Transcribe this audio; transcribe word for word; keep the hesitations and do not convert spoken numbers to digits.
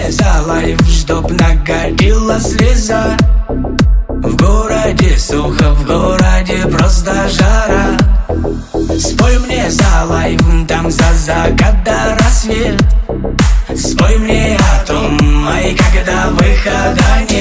мне за лайф, чтоб накатила слеза. В городе сухо, в городе просто жара. Спой мне за лайф, там за закат до рассвет. Спой мне о том, ай, когда выхода нет.